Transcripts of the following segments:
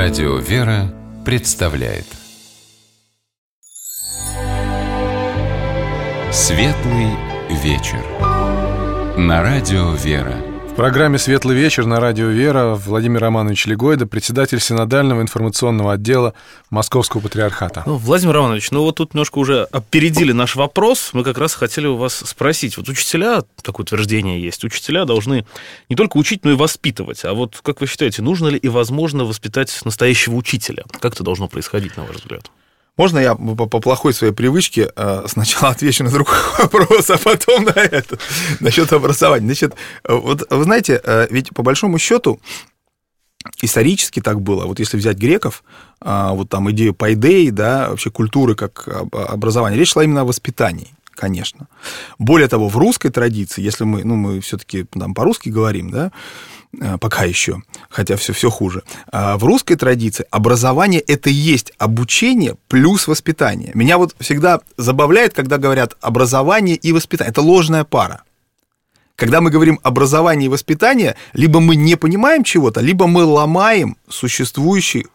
Радио «Вера» представляет Светлый вечер на Радио «Вера». В программе «Светлый вечер» на Радио «Вера» Владимир Романович Легойда, председатель Синодального информационного отдела Московского патриархата. Владимир Романович, вот тут немножко уже опередили наш вопрос. Мы как раз хотели у вас спросить. Вот учителя, такое утверждение есть, учителя должны не только учить, но и воспитывать. А вот как вы считаете, нужно ли и возможно воспитать настоящего учителя? Как это должно происходить, на ваш взгляд? Можно я по плохой своей привычке сначала отвечу на другой вопрос, а потом на это, насчет образования? Значит, вот вы знаете, ведь по большому счету исторически так было. Вот если взять греков, вот там идею пайдеи, да, вообще культуры как образования, речь шла именно о воспитании, конечно. Более того, в русской традиции, если мы все-таки там по-русски говорим, да, пока еще, хотя все хуже. В русской традиции образование – это и есть обучение плюс воспитание. Меня вот всегда забавляет, когда говорят образование и воспитание. Это ложная пара. Когда мы говорим образование и воспитание, либо мы не понимаем чего-то, либо мы ломаем существовавший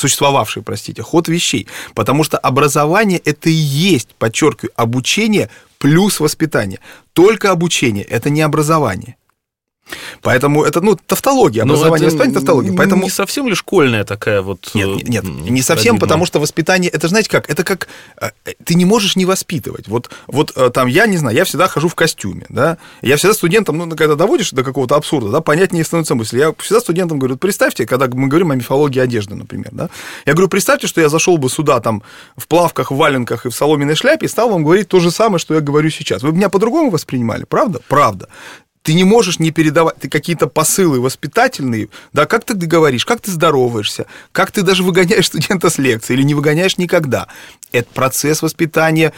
ход вещей. Потому что образование – это и есть, подчеркиваю, обучение плюс воспитание. Только обучение – это не образование. Поэтому это, тавтология, образование и воспитание, тавтология. Поэтому... Не совсем ли школьная такая вот... Нет, не совсем, потому что воспитание, это, знаете как, это как, ты не можешь не воспитывать. Вот там, я не знаю, я всегда хожу в костюме, да, я всегда студентам, когда доводишь до какого-то абсурда, да, понятнее становится мысль. Я всегда студентам говорю, представьте, когда мы говорим о мифологии одежды, например, да, я говорю, представьте, что я зашел бы сюда, там, в плавках, в валенках и в соломенной шляпе и стал вам говорить то же самое, что я говорю сейчас. Вы меня по-другому воспринимали, правда? Правда. Ты не можешь не передавать какие-то посылы воспитательные, да, как ты говоришь, как ты здороваешься, как ты даже выгоняешь студента с лекции или не выгоняешь никогда. Это процесс воспитания,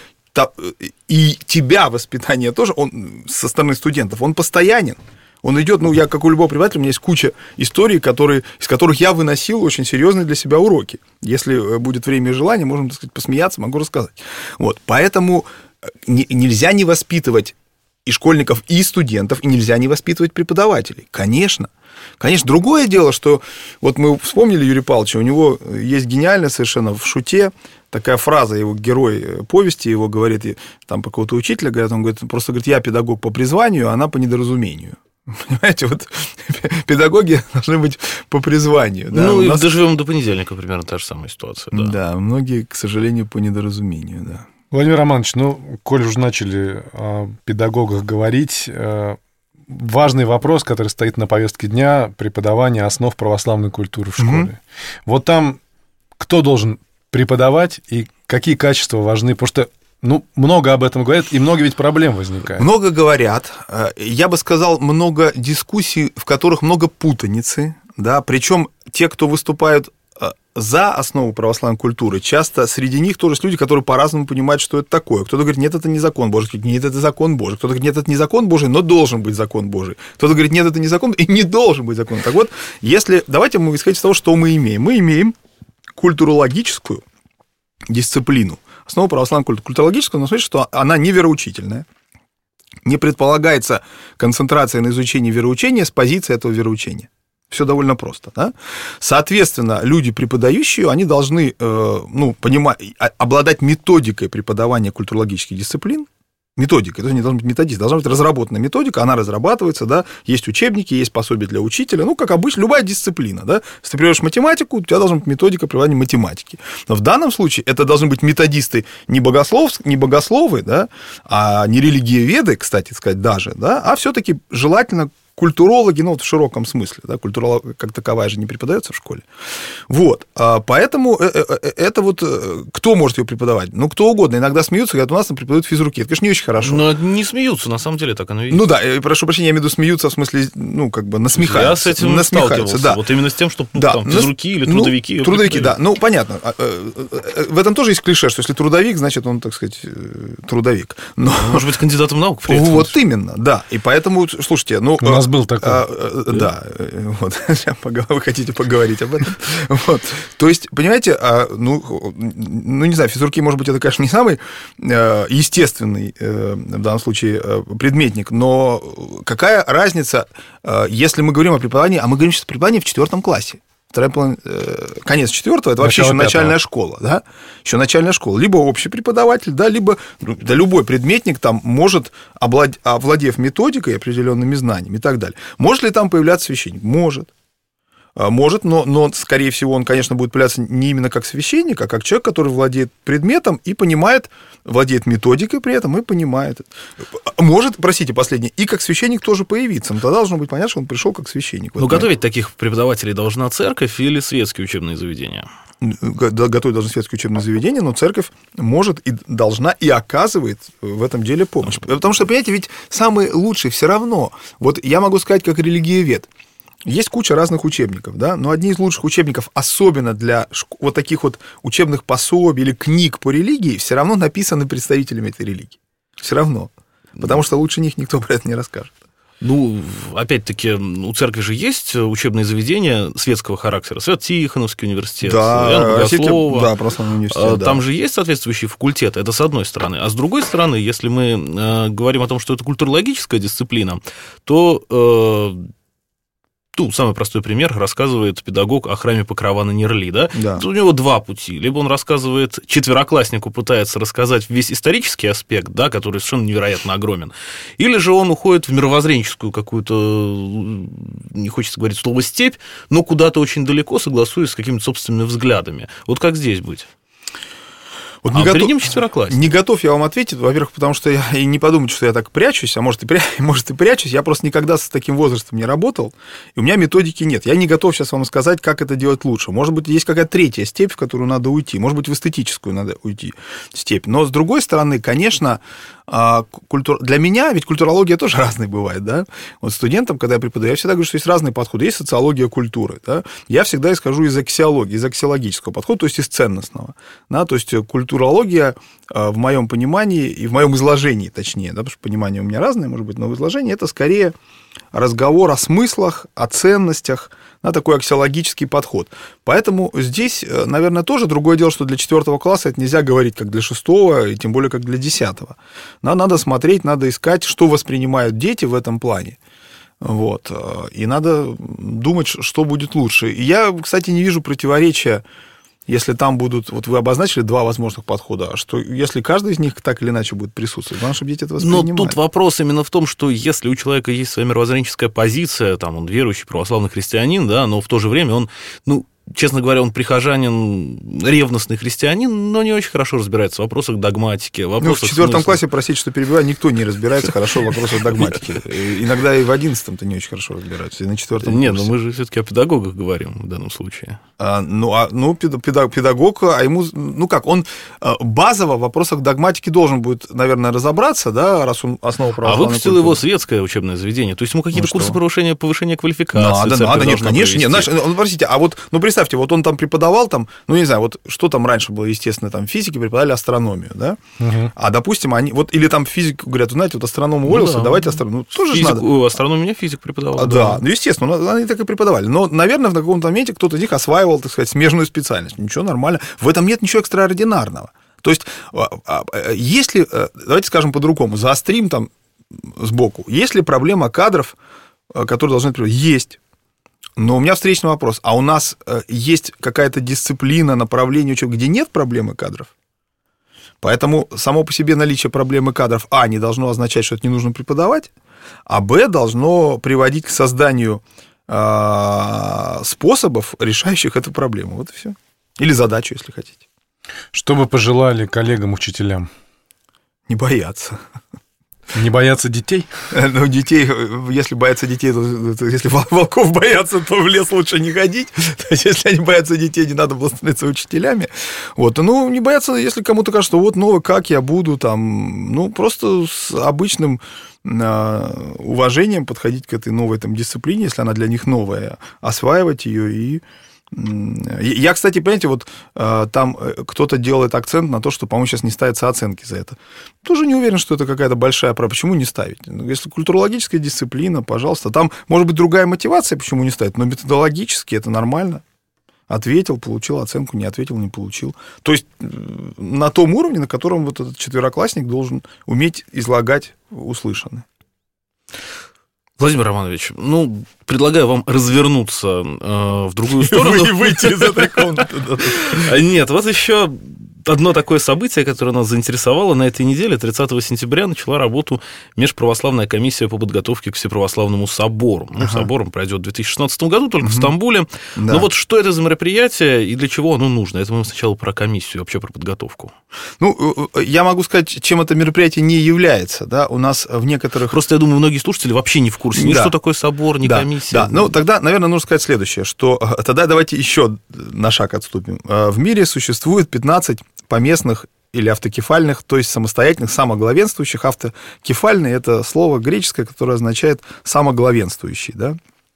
и тебя воспитание тоже, он со стороны студентов, он постоянен. Он идет, я как у любого преподавателя, у меня есть куча историй, из которых я выносил очень серьезные для себя уроки. Если будет время и желание, можем, так сказать, посмеяться, могу рассказать. Вот, поэтому нельзя не воспитывать и школьников, и студентов, и нельзя не воспитывать преподавателей. Конечно. Конечно. Другое дело, что вот мы вспомнили Юрия Павловича, у него есть гениальная совершенно в «Шуте» такая фраза, его герой повести, его говорит, там про какого-то учителя, говорят, он говорит, просто говорит, я педагог по призванию, а она по недоразумению. Понимаете, вот педагоги должны быть по призванию. Да? И доживем до понедельника, примерно та же самая ситуация. Да, многие, к сожалению, по недоразумению, да. Владимир Романович, коль уже начали о педагогах говорить, важный вопрос, который стоит на повестке дня, преподавание основ православной культуры в школе. Вот там кто должен преподавать и какие качества важны? Потому что много об этом говорят, и много ведь проблем возникает. Много говорят. Я бы сказал, много дискуссий, в которых много путаницы, да, причем те, кто выступают за основу православной культуры, часто среди них тоже есть люди, которые по-разному понимают, что это такое. Кто-то говорит, нет, это не закон Божий, кто-то говорит, нет, это закон Божий, кто-то говорит, нет, это не закон Божий, но должен быть закон Божий, кто-то говорит, нет, это не закон и не должен быть закон. Так вот, давайте мы исходим из того, что мы имеем. Мы имеем культурологическую дисциплину. Основа православной культуры. Культурологическая, значит, что она не вероучительная, не предполагается концентрация на изучении вероучения с позиции этого вероучения. Все довольно просто, да? Соответственно, люди, преподающие, они должны обладать методикой преподавания культурологических дисциплин. Методика, это не должен быть методист, должна быть разработана методика, она разрабатывается, да, есть учебники, есть пособия для учителя, как обычно, любая дисциплина, да, если ты преподаешь математику, у тебя должна быть методика преподавания математики. Но в данном случае это должны быть методисты не богословы, да, а не религиоведы, кстати сказать, даже, да, а все-таки желательно культурологи, в широком смысле, да, культура как таковая же не преподается в школе. Вот, поэтому это кто может ее преподавать? Кто угодно. Иногда смеются, говорят, у нас преподают физруки. Это, конечно, не очень хорошо. Но не смеются, на самом деле, так оно и есть. Да, прошу прощения, я имею в виду смеются, в смысле, насмехаются. Я с этим сталкивался, да. Вот именно с тем, что физруки или трудовики. Трудовики, да, понятно. В этом тоже есть клише, что если трудовик, значит, он, так сказать, трудовик. Но... Может быть, кандидатом наук при этом. Вот именно, да. И поэтому, слушайте, у нас был такой. Да, вот, вы хотите поговорить об этом. Вот. То есть, понимаете, не знаю, физруки, может быть, это, конечно, не самый естественный в данном случае предметник, но какая разница, если мы говорим о преподавании, а мы говорим сейчас о преподавании в 4 классе. Вторая половина, конец 4-го, это вообще еще начальная школа, да? Еще начальная школа. Либо общий преподаватель, да, либо да, любой предметник там может, овладев методикой, определенными знаниями и так далее. Может ли там появляться священник? Может. Может, но, скорее всего, он, конечно, будет появляться не именно как священник, а как человек, который владеет предметом и понимает, владеет методикой при этом и понимает. Может, простите, последнее, и как священник тоже появиться. Но тогда должно быть понятно, что он пришел как священник. Но готовить таких преподавателей должна церковь или светские учебные заведения? Готовить должны светские учебные заведения, но церковь может и должна и оказывает в этом деле помощь. Потому что, понимаете, ведь самый лучший все равно. Вот я могу сказать, как религиовед. Есть куча разных учебников, да, но одни из лучших учебников, особенно для вот таких вот учебных пособий или книг по религии, все равно написаны представителями этой религии. Все равно. Потому что лучше них никто про это не расскажет. Ну, опять-таки, у церкви же есть учебные заведения светского характера. Свято-Тихоновский университет, Иоанна Богослова. Да, православный университет. Там же есть соответствующие факультеты, это с одной стороны. А с другой стороны, если мы говорим о том, что это культурологическая дисциплина, то... самый простой пример рассказывает педагог о храме Покрова на Нерли, да? Да. У него два пути. Либо он рассказывает, четверокласснику пытается рассказать весь исторический аспект, да, который совершенно невероятно огромен, или же он уходит в мировоззренческую какую-то, не хочется говорить слово «степь», но куда-то очень далеко, согласуясь с какими-то собственными взглядами. Вот как здесь быть? Вот перед ним четвероклассник. Не готов я вам ответить, во-первых, потому что я и не подумайте, что я так прячусь, а может и прячусь, я просто никогда с таким возрастом не работал, и у меня методики нет. Я не готов сейчас вам сказать, как это делать лучше. Может быть, есть какая-то третья степь, в которую надо уйти, может быть, в эстетическую надо уйти степь. Но, с другой стороны, конечно, для меня, ведь культурология тоже разная бывает, да? Вот студентам, когда я преподаю, я всегда говорю, что есть разные подходы. Есть социология культуры, да? Я всегда исхожу из аксиологии, из аксиологического подхода, то есть из ценностного, да? То есть культурология в моем понимании и в моем изложении, точнее, да? Потому что понимание у меня разное, может быть, но в изложении это скорее разговор о смыслах, о ценностях, на такой аксиологический подход. Поэтому здесь, наверное, тоже другое дело, что для 4 класса это нельзя говорить как для 6, и тем более как для 10. Надо смотреть, надо искать, что воспринимают дети в этом плане. Вот. И надо думать, что будет лучше. И я, кстати, не вижу противоречия, если там будут, вот вы обозначили 2 возможных подхода, а что если каждый из них так или иначе будет присутствовать, главное, чтобы дети это воспринимали. Но тут вопрос именно в том, что если у человека есть своя мировоззренческая позиция, там, он верующий православный христианин, да, но в то же время он, честно говоря, он прихожанин, ревностный христианин, но не очень хорошо разбирается в вопросах догматики, в вопросах в 4 смысла. классе, простите, что перебиваю, никто не разбирается хорошо в вопросах догматики. Иногда и в 11-м-то не очень хорошо разбираются, и на 4-м Нет, но мы же все-таки о педагогах говорим в данном случае. Педагог, а ему, он базово в вопросах догматики должен будет, наверное, разобраться, да, раз он основа православной А выпустило его светское учебное заведение, то есть ему какие-то курсы повышения квалификации. Надо, нет, конечно, нет. Простите, а вот, представьте, вот он там преподавал, там, не знаю, вот что там раньше было, естественно, там физики преподавали астрономию, да, а, допустим, они, вот, или там физик, говорят, знаете, вот астроном уволился, давайте астрономию, тоже надо. Астрономию меня физик преподавал. Да, естественно, они так и преподавали, но, наверное, в каком-то моменте кто-то из них осваивал, так сказать, смежную специальность, ничего, нормально, в этом нет ничего экстраординарного. То есть, если, давайте скажем по-другому, заострим там сбоку, есть ли проблема кадров, которые должны быть? Есть. Но у меня встречный вопрос. А у нас есть какая-то дисциплина, направление, где нет проблемы кадров? Поэтому само по себе наличие проблемы кадров, не должно означать, что это не нужно преподавать, а должно приводить к созданию способов, решающих эту проблему. Вот и все. Или задачу, если хотите. Что бы пожелали коллегам-учителям? Не бояться. Не бояться детей? Ну, детей, если боятся детей, то если волков боятся, то в лес лучше не ходить. То есть, если они боятся детей, не надо было становиться учителями. Вот. Не бояться, если кому-то кажется, что как я буду там, просто с обычным уважением подходить к этой новой там дисциплине, если она для них новая, осваивать ее и... Я, кстати, понимаете, вот там кто-то делает акцент на то, что, по-моему, сейчас не ставятся оценки за это. Тоже не уверен, что это какая-то большая проблема. Почему не ставить? Если культурологическая дисциплина, пожалуйста. Там может быть другая мотивация, почему не ставить, но методологически это нормально. Ответил, получил оценку, не ответил, не получил. То есть на том уровне, на котором вот этот четвероклассник должен уметь излагать услышанное. Владимир Романович, предлагаю вам развернуться в другую сторону. И выйти из этой комнаты. Нет, вот еще одно такое событие, которое нас заинтересовало на этой неделе. 30 сентября начала работу Межправославная комиссия по подготовке к Всеправославному собору. Собор пройдет в 2016 году, только в Стамбуле. Да. Но вот что это за мероприятие и для чего оно нужно? Это мы сначала про комиссию, вообще про подготовку. Я могу сказать, чем это мероприятие не является. Да? У нас в некоторых... Просто, я думаю, многие слушатели вообще не в курсе, ни что такое собор, ни комиссия. Да, тогда, наверное, нужно сказать следующее, что тогда давайте еще на шаг отступим. В мире существует 15 поместных или автокефальных, то есть самостоятельных, самоглавенствующих. Автокефальный – это слово греческое, которое означает самоглавенствующий, да?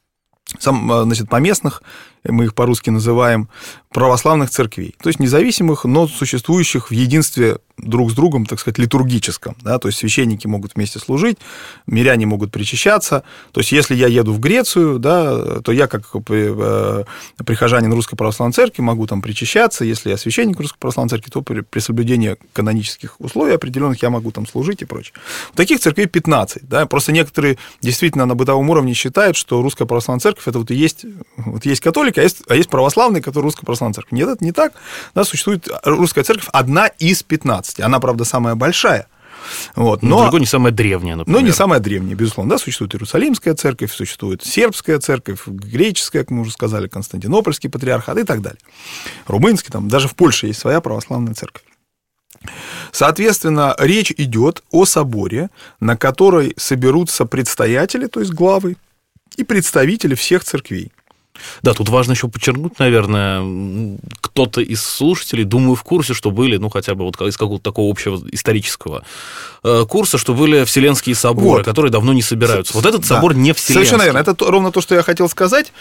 Поместных, мы их по-русски называем, православных церквей, то есть независимых, но существующих в единстве друг с другом, так сказать, литургическом, да, то есть священники могут вместе служить, миряне могут причащаться, то есть если я еду в Грецию, да, то я как прихожанин Русской Православной Церкви могу там причащаться, если я священник Русской Православной Церкви, то при соблюдении канонических условий определенных я могу там служить и прочее. Таких церквей 15, да, просто некоторые действительно на бытовом уровне считают, что Русская Православная Церковь это вот есть католики, а есть православные, которые Русская Православная Церковь. Нет, это не так. Да, существует Русская Церковь одна из 15. Она, правда, самая большая. Но далеко не самая древняя, например. Но не самая древняя, безусловно. Да, существует Иерусалимская церковь, существует сербская церковь, греческая, как мы уже сказали, Константинопольский патриархат и так далее. Румынский, там, даже в Польше есть своя православная церковь. Соответственно, речь идет о соборе, на который соберутся предстоятели, то есть главы, и представители всех церквей. Да, тут важно еще подчеркнуть, наверное, кто-то из слушателей, думаю, в курсе, что были, хотя бы вот из какого-то такого общего исторического курса, что были Вселенские соборы, которые давно не собираются. Вот этот собор не Вселенский. Совершенно верно. Это ровно то, что я хотел сказать.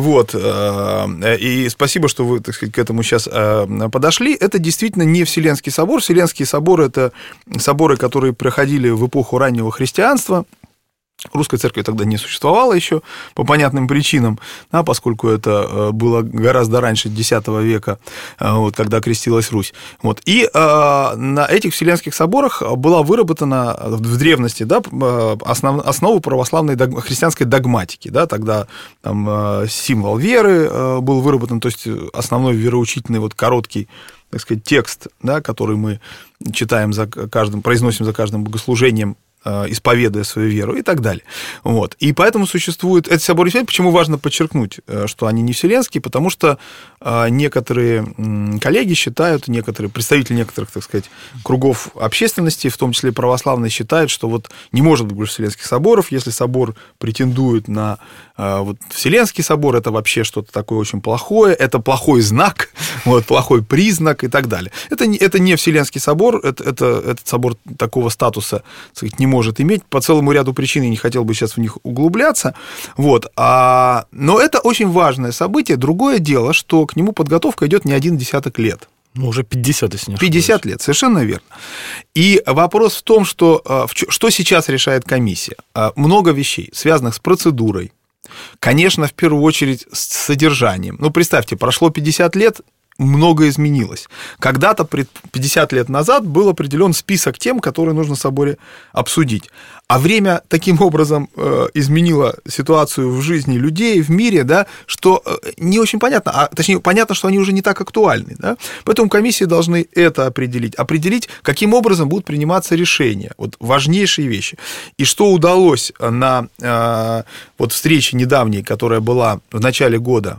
И спасибо, что вы, так сказать, к этому сейчас подошли. Это действительно не Вселенский собор. Вселенские соборы – это соборы, которые проходили в эпоху раннего христианства. Русской церкви тогда не существовало еще по понятным причинам, поскольку это было гораздо раньше X века, когда крестилась Русь. И на этих Вселенских соборах была выработана в древности основа православной христианской догматики. Тогда там символ веры был выработан, то есть основной вероучительный короткий, так сказать, текст, который мы читаем произносим за каждым богослужением, исповедуя свою веру и так далее. И поэтому существует эти соборы. Почему важно подчеркнуть, что они не вселенские? Потому что некоторые коллеги считают, представители некоторых, так сказать, кругов общественности, в том числе православные, считают, что не может быть больше вселенских соборов. Если собор претендует на Вселенский собор, это вообще что-то такое очень плохое, это плохой знак, плохой признак и так далее. Это не Вселенский собор, этот собор такого статуса, так сказать, не может иметь по целому ряду причин, я не хотел бы сейчас в них углубляться. Но это очень важное событие. Другое дело, что к нему подготовка идет не один десяток лет. Уже 50, если не ошибаюсь. 50 лет, совершенно верно. И вопрос в том, что сейчас решает комиссия. Много вещей, связанных с процедурой. Конечно, в первую очередь с содержанием. Представьте, прошло 50 лет, многое изменилось. Когда-то, 50 лет назад, был определен список тем, которые нужно в соборе обсудить. А время таким образом изменило ситуацию в жизни людей, в мире, что не очень понятно, точнее, понятно, что они уже не так актуальны. Поэтому комиссии должны это определить, каким образом будут приниматься решения, важнейшие вещи. И что удалось на встрече недавней, которая была в начале года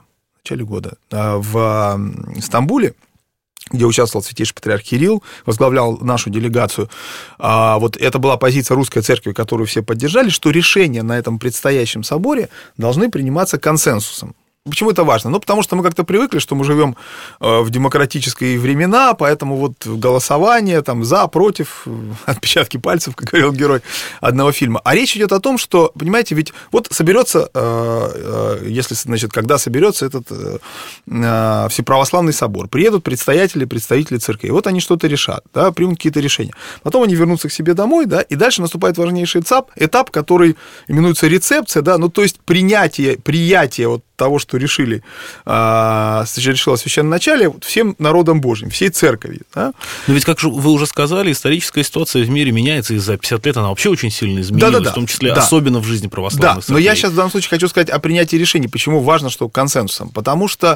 в Стамбуле, где участвовал святейший патриарх Кирилл, возглавлял нашу делегацию. Это была позиция Русской Церкви, которую все поддержали, что решения на этом предстоящем соборе должны приниматься консенсусом. Почему это важно? Потому что мы как-то привыкли, что мы живем в демократические времена, поэтому голосование за, против, отпечатки пальцев, как говорил герой одного фильма. А речь идет о том, что, понимаете, ведь соберется, когда соберется этот Всеправославный собор, приедут представители церкви, они что-то решат, примут какие-то решения. Потом они вернутся к себе домой, и дальше наступает важнейший этап, который именуется рецепция, то есть приятие того, что решило священноначалие, всем народом Божьим, всей церковью. Да? Но ведь, как вы уже сказали, историческая ситуация в мире меняется, и за 50 лет она вообще очень сильно изменилась, в том числе особенно в жизни православных церквей. Но я сейчас в данном случае хочу сказать о принятии решений. Почему важно, что консенсусом? Потому что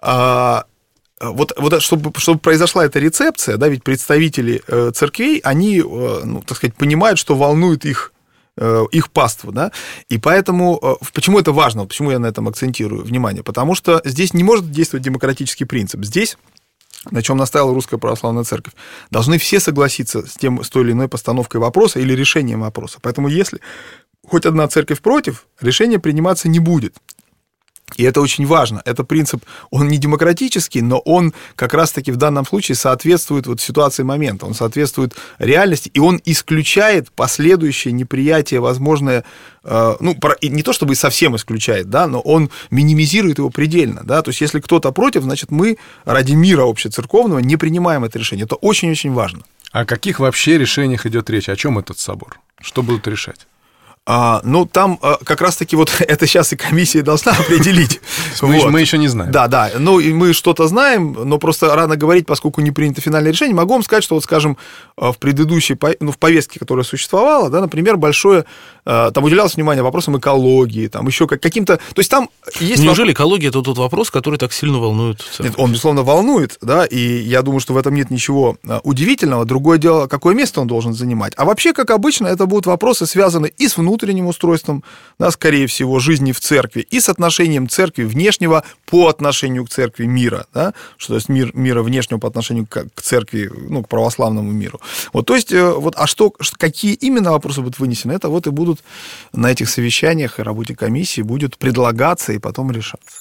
чтобы произошла эта рецепция, да, ведь представители церквей, они, понимают, что волнует их паству, да, и поэтому, почему это важно, почему я на этом акцентирую внимание, потому что здесь не может действовать демократический принцип, здесь, на чем настаивала Русская Православная Церковь, должны все согласиться с той или иной постановкой вопроса или решением вопроса, поэтому если хоть одна церковь против, решение приниматься не будет. И это очень важно. Это принцип, он не демократический, но он как раз-таки в данном случае соответствует ситуации момента, он соответствует реальности, и он исключает последующее неприятие, возможное, не то чтобы совсем исключает, да, но он минимизирует его предельно. Да? То есть, если кто-то против, значит, мы ради мира общецерковного не принимаем это решение. Это очень-очень важно. О каких вообще решениях идет речь? О чем этот собор? Что будут решать? Там как раз-таки это сейчас и комиссия должна определить. Мы еще не знаем. Да, и мы что-то знаем, но просто рано говорить, поскольку не принято финальное решение. Могу вам сказать, что, скажем, в предыдущей, в повестке, которая существовала, да, например, там уделялось внимание вопросам экологии, там еще каким-то... То есть там есть... Неужели экология — это тот вопрос, который так сильно волнует церковь? Нет, он, безусловно, волнует, да, и я думаю, что в этом нет ничего удивительного. Другое дело, какое место он должен занимать. А вообще, как обычно, это будут вопросы, связанные и с внутренним устройством, да, скорее всего, жизни в церкви, и с отношением церкви внешнего по отношению к церкви мира, да, что есть мира внешнего по отношению к церкви, к православному миру. То есть, какие именно вопросы будут вынесены, это и будут на этих совещаниях и работе комиссии будет предлагаться и потом решаться.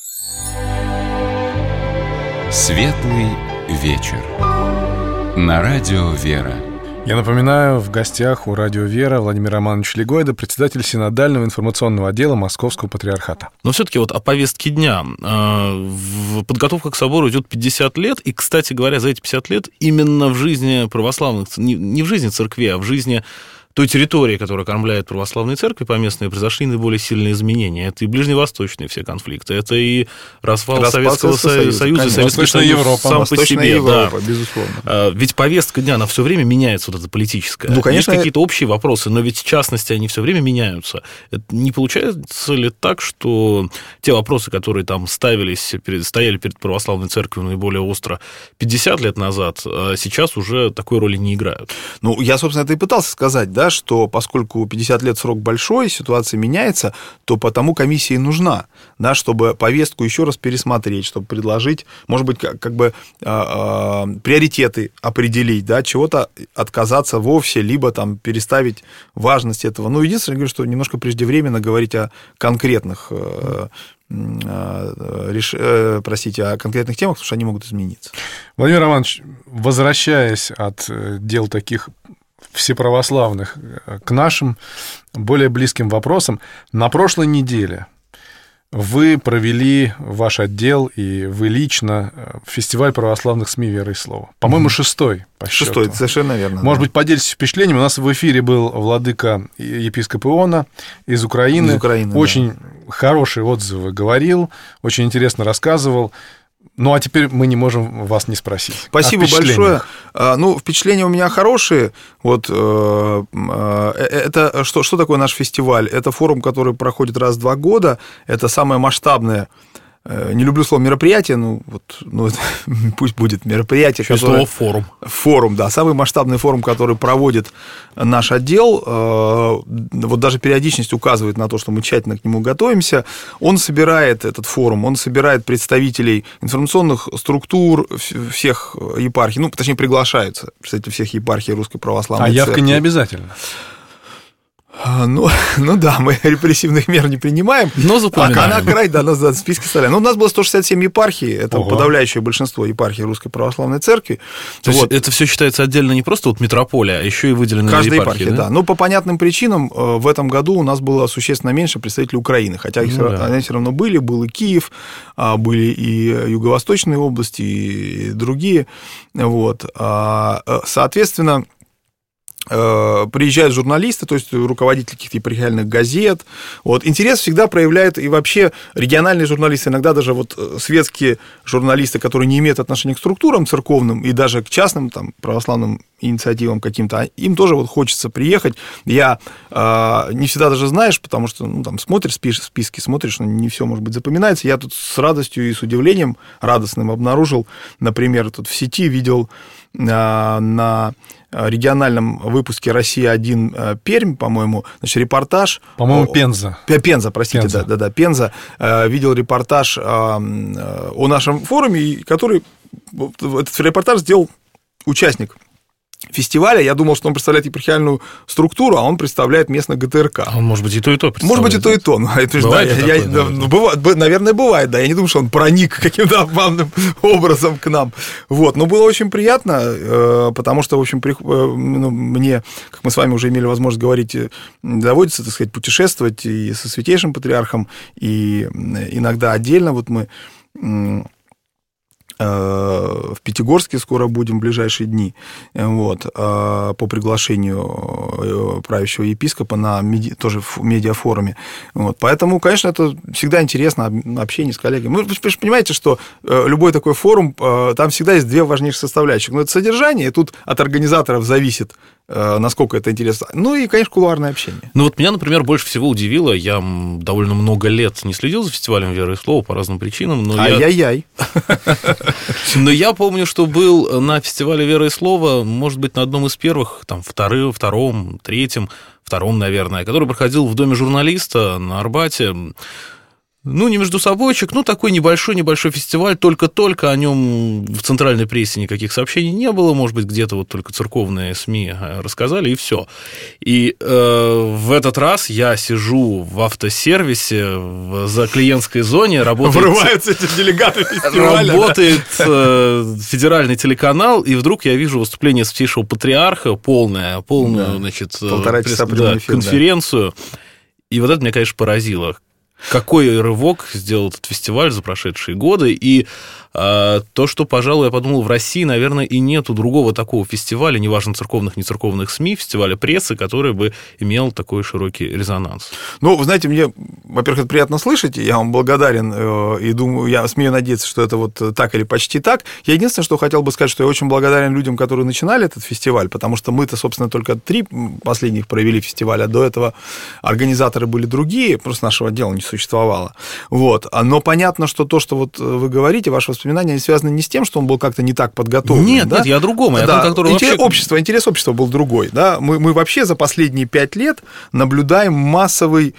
Светлый вечер. На радио «Вера». Я напоминаю, в гостях у радио «Вера» Владимир Романович Легойда, председатель Синодального информационного отдела Московского патриархата. Но все-таки о повестке дня. Подготовка к собору идет 50 лет, и, кстати говоря, за эти 50 лет именно в жизни православных, не в жизни церкви, а в жизни той территории, которая кормляет православные церкви поместные, произошли наиболее сильные изменения. Это и ближневосточные все конфликты, это и распал Советского Союза, Советский Союз Европа, сам по себе. Европа, безусловно. Ведь повестка дня, она все время меняется, эта политическая. Конечно, есть какие-то общие вопросы, но ведь в частности они все время меняются. Это не получается ли так, что те вопросы, которые там стояли перед православной церковью наиболее остро 50 лет назад, сейчас уже такой роли не играют? Я, собственно, это и пытался сказать, да, что поскольку 50 лет срок большой, ситуация меняется, то потому комиссия и нужна, да, чтобы повестку еще раз пересмотреть, чтобы предложить, может быть, приоритеты определить, да, чего-то отказаться вовсе, либо там переставить важность этого. Единственное, я говорю, что немножко преждевременно говорить о конкретных о конкретных темах, потому что они могут измениться. Владимир Романович, возвращаясь от дел таких всеправославных к нашим более близким вопросам, на прошлой неделе вы провели, ваш отдел и вы лично, фестиваль православных СМИ «Вера и Слово». По-моему, шестой по счету. Шестой, совершенно верно. Может быть, поделитесь впечатлениями. У нас в эфире был владыка епископ Иона из Украины. Очень хорошие отзывы говорил, очень интересно рассказывал. А теперь мы не можем вас не спросить. Спасибо большое. Впечатления у меня хорошие. Это что такое наш фестиваль? Это форум, который проходит раз в 2 года. Это самое масштабное, не люблю слово мероприятие, пусть будет мероприятие. Слово форум. Форум, да, самый масштабный форум, который проводит наш отдел. Даже периодичность указывает на то, что мы тщательно к нему готовимся. Этот форум, он собирает представителей информационных структур всех епархий, точнее, приглашаются представители всех епархий Русской Православной Церкви. А явка не обязательно. Да, мы репрессивных мер не принимаем. Но запоминаем. Нас в списке оставляем. У нас было 167 епархий, это подавляющее большинство епархий Русской Православной Церкви. То есть это все считается отдельно не просто митрополия, а еще и выделенные каждая епархии, да? По понятным причинам в этом году у нас было существенно меньше представителей Украины, хотя они все равно были. Был и Киев, были и юго-восточные области, и другие. Соответственно, приезжают журналисты, то есть руководители каких-то епархиальных газет. Вот. Интерес всегда проявляют и вообще региональные журналисты, иногда даже вот светские журналисты, которые не имеют отношения к структурам церковным и даже к частным там, православным инициативам каким-то, им тоже вот хочется приехать. Я не всегда даже знаешь, потому что там смотришь списки, смотришь, не все, может быть, запоминается. Я тут с радостью и с удивлением радостным обнаружил, например, тут в сети видел на региональном выпуске «Россия-1» Пермь, по-моему, значит, репортаж... По-моему, Пенза. Пенза, простите, да, Пенза. Видел репортаж о нашем форуме, который... Этот репортаж сделал участник фестиваля. Я думал, что он представляет епархиальную структуру, а он представляет местный ГТРК. А он, может быть, и то, и то представляет. Может быть, и то, и то. Наверное, бывает, да. Я не думаю, что он проник каким-то обманным образом к нам. Вот. Но было очень приятно, потому что, в общем, мне, как мы с вами уже имели возможность говорить, доводится, так сказать, путешествовать и со Святейшим Патриархом, и иногда отдельно. Вот мы... в Пятигорске скоро будем в ближайшие дни, вот, по приглашению правящего епископа на тоже в медиафоруме. Вот. Поэтому, конечно, это всегда интересно, общение с коллегами. Вы же понимаете, что любой такой форум, там всегда есть две важнейшие составляющих. Но это содержание, и тут от организаторов зависит, насколько это интересно. Ну и, конечно, кулуарное общение. Ну вот меня, например, больше всего удивило, я довольно много лет не следил за фестивалем «Вера и слова» по разным причинам. Но Но я помню, что был на фестивале «Вера и слова», может быть, на одном из первых, там, втором, третьем, наверное, который проходил в Доме журналиста на Арбате. Ну, не между собойчик, ну, такой небольшой фестиваль, только-только о нем в центральной прессе никаких сообщений не было, может быть, где-то вот только церковные СМИ рассказали, и все. И в этот раз я сижу в автосервисе за клиентской зоне, врываются эти делегаты фестиваля. Работает федеральный телеканал, и вдруг я вижу выступление Святейшего Патриарха, полную, значит, конференцию, и вот это меня, конечно, поразило. Какой рывок сделал этот фестиваль за прошедшие годы, и то, что, пожалуй, я подумал, в России, наверное, и нету другого такого фестиваля, неважно, церковных, не церковных СМИ, фестиваля прессы, который бы имел такой широкий резонанс. Ну, вы знаете, мне, во-первых, это приятно слышать, я вам благодарен, и думаю, я смею надеяться, что это вот так или почти так. Я единственное, что хотел бы сказать, что я очень благодарен людям, которые начинали этот фестиваль, потому что мы-то, собственно, только 3 последних провели фестиваля, а до этого организаторы были другие, просто нашего дела не существовало. Вот. Но понятно, что то, что вот вы говорите, ваши воспоминания связаны не с тем, что он был как-то не так подготовлен. Нет, я о другом. Интерес общества был другой. Да? Мы вообще за последние 5 лет наблюдаем массовый,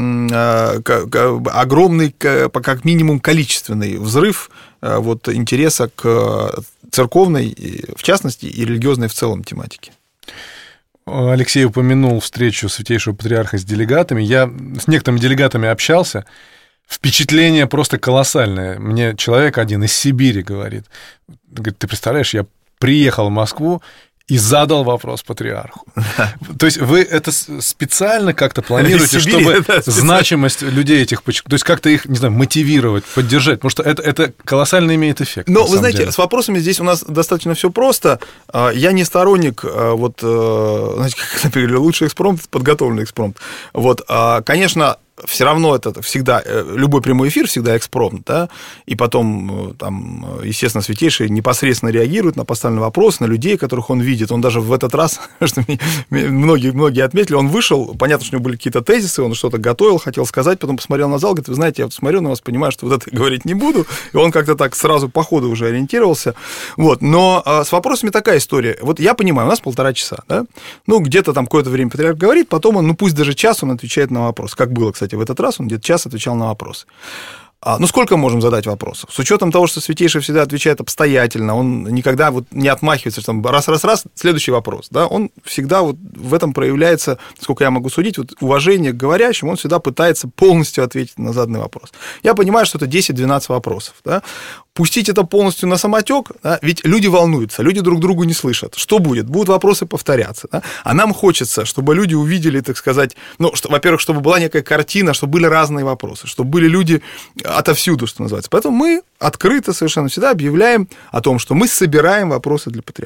огромный, как минимум, количественный взрыв вот, интереса к церковной, в частности, и религиозной в целом тематике. Алексей упомянул встречу Святейшего Патриарха с делегатами. Я с некоторыми делегатами общался. Впечатление просто колоссальное. Мне человек один из Сибири говорит, ты представляешь, я приехал в Москву и задал вопрос патриарху. То есть вы это специально как-то планируете, чтобы значимость людей этих, то есть как-то их, не знаю, мотивировать, поддержать, потому что это колоссально имеет эффект. Но вы знаете, с вопросами здесь у нас достаточно все просто. Я не сторонник, вот, знаете, как, например, лучший экспромт, подготовленный экспромт. Вот, конечно, все равно это всегда, любой прямой эфир всегда экспромт, да, и потом, там, естественно, Святейший непосредственно реагирует на поставленный вопрос, на людей, которых он видит. Он даже в этот раз, что многие отметили, он вышел, понятно, что у него были какие-то тезисы, он что-то готовил, хотел сказать, потом посмотрел на зал, говорит, вы знаете, я вот смотрю на вас, понимаю, что вот это говорить не буду, и он как-то так сразу по ходу уже ориентировался. Вот. Но с вопросами такая история. Вот я понимаю, у нас 1,5 часа, да, ну, где-то там какое-то время патриарх говорит, потом он, ну, пусть даже час он отвечает на вопрос, как было, кстати, в этот раз он где-то час отвечал на вопросы. Ну, сколько можем задать вопросов? С учетом того, что Святейший всегда отвечает обстоятельно, он никогда вот не отмахивается, что там раз, следующий вопрос, да, он всегда вот в этом проявляется, сколько я могу судить, вот уважение к говорящему, он всегда пытается полностью ответить на заданный вопрос. Я понимаю, что это 10-12 вопросов, да. Пустить это полностью на самотек, да, ведь люди волнуются, люди друг другу не слышат. Что будет? Будут вопросы повторяться. Да? А нам хочется, чтобы люди увидели, так сказать, ну, что, во-первых, чтобы была некая картина, чтобы были разные вопросы, чтобы были люди отовсюду, что называется. Поэтому мы открыто совершенно всегда объявляем о том, что мы собираем вопросы для патриарха.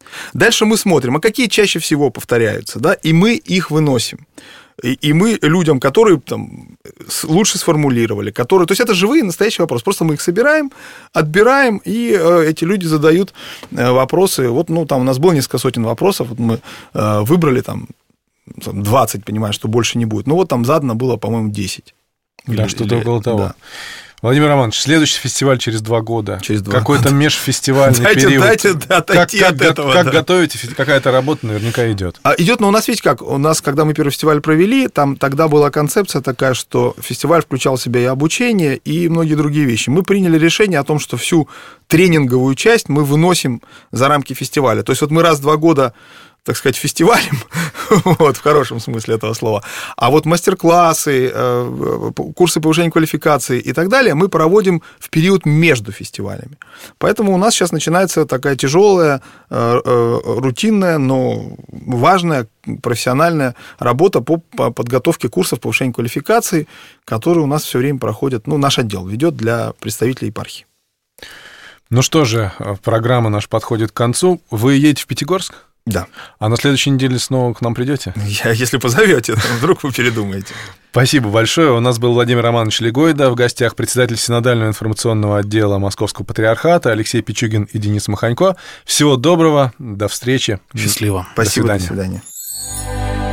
Дальше мы смотрим, а какие чаще всего повторяются, да, и мы их выносим. И мы людям, которые там лучше сформулировали, которые... То есть это живые, настоящие вопросы. Просто мы их собираем, отбираем, и эти люди задают вопросы. Вот, ну, там у нас было несколько сотен вопросов, вот мы выбрали там 20, понимаешь, что больше не будет. Ну, вот там задано было, по-моему, 10. Да, что-то около того. Да. Владимир Романович, следующий фестиваль через 2 года. Через 2 Какой-то года. межфестивальный период. Дайте отойти от этого. Как готовите? Какая-то работа наверняка идет. Идет, но у нас, видите как, у нас, когда мы первый фестиваль провели, там тогда была концепция такая, что фестиваль включал в себя и обучение, и многие другие вещи. Мы приняли решение о том, что всю тренинговую часть мы выносим за рамки фестиваля. То есть вот мы раз в 2 года, так сказать, фестивалем, вот, в хорошем смысле этого слова, а вот мастер-классы, курсы повышения квалификации и так далее мы проводим в период между фестивалями. Поэтому у нас сейчас начинается такая тяжелая, рутинная, но важная профессиональная работа по подготовке курсов повышения квалификации, которые у нас все время проходят, ну, наш отдел ведет для представителей епархии. Ну что же, программа наша подходит к концу. Вы едете в Пятигорск? Да. А на следующей неделе снова к нам придете? Если позовете, вдруг вы передумаете. Спасибо большое. У нас был Владимир Романович Легойда, в гостях председатель Синодального информационного отдела Московского патриархата Алексей Пичугин и Денис Маханько. Всего доброго, до встречи. Счастливо. Спасибо, до свидания.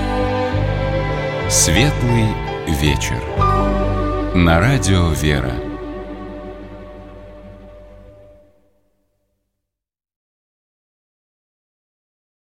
Светлый вечер. На радио «Вера».